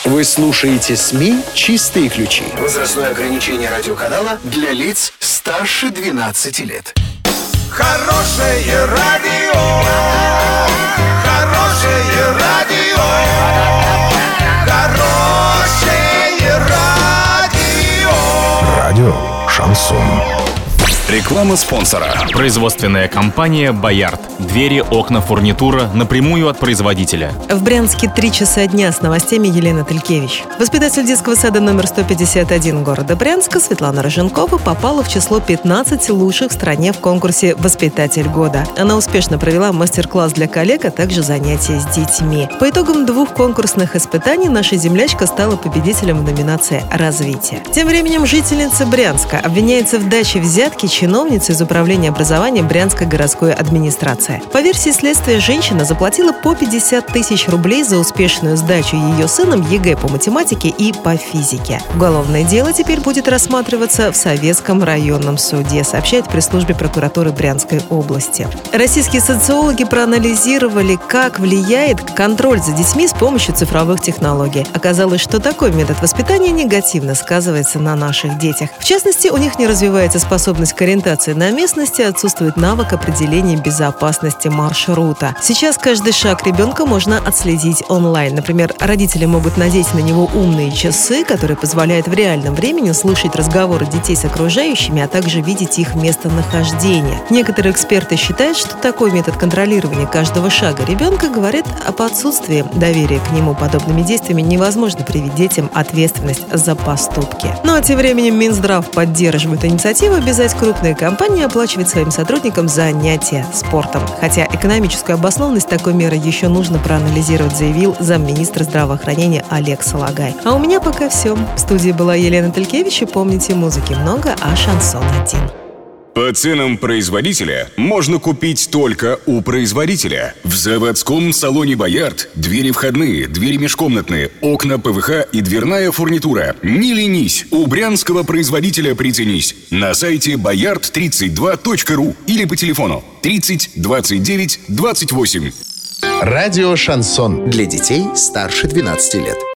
Вы слушаете СМИ «Чистые ключи». Возрастное ограничение радиоканала для лиц старше 12 лет. Хорошее радио, хорошее радио, хорошее радио. Радио «Шансон». Реклама спонсора. Производственная компания «Боярд». Двери, окна, фурнитура напрямую от производителя. В Брянске 3 часа дня с новостями Елена Талькевич. Воспитатель детского сада номер 151 города Брянска Светлана Роженкова попала в число 15 лучших в стране в конкурсе «Воспитатель года». Она успешно провела мастер-класс для коллег, а также занятия с детьми. По итогам 2 конкурсных испытаний наша землячка стала победителем в номинации «Развитие». Тем временем жительница Брянска обвиняется в даче взятки чиновницы из управления образования Брянской городской администрации. По версии следствия, женщина заплатила по 50 тысяч рублей за успешную сдачу ее сыном ЕГЭ по математике и по физике. Уголовное дело теперь будет рассматриваться в Советском районном суде, сообщает пресс-службе прокуратуры Брянской области. Российские социологи проанализировали, как влияет контроль за детьми с помощью цифровых технологий. Оказалось, что такой метод воспитания негативно сказывается на наших детях. В частности, у них не развивается способность к ориентации на местности, отсутствует навык определения безопасности маршрута. Сейчас каждый шаг ребенка можно отследить онлайн. Например, родители могут надеть на него умные часы, которые позволяют в реальном времени слышать разговоры детей с окружающими, а также видеть их местонахождение. Некоторые эксперты считают, что такой метод контролирования каждого шага ребенка говорит об отсутствии доверия к нему. Подобными действиями невозможно привить детям ответственность за поступки. Ну а тем временем Минздрав поддерживает инициативу обязать крупные компании оплачивать своим сотрудникам занятия спортом. Хотя экономическую обоснованность такой меры еще нужно проанализировать, заявил замминистра здравоохранения Олег Салагай. А у меня пока все. В студии была Елена Талькевич. И помните, музыки много, а шансон один. По ценам производителя можно купить только у производителя. В заводском салоне «Боярд» двери входные, двери межкомнатные, окна ПВХ и дверная фурнитура. Не ленись, у брянского производителя приценись. На сайте boyard32.ru или по телефону 30 29 28. Радио «Шансон» для детей старше 12 лет.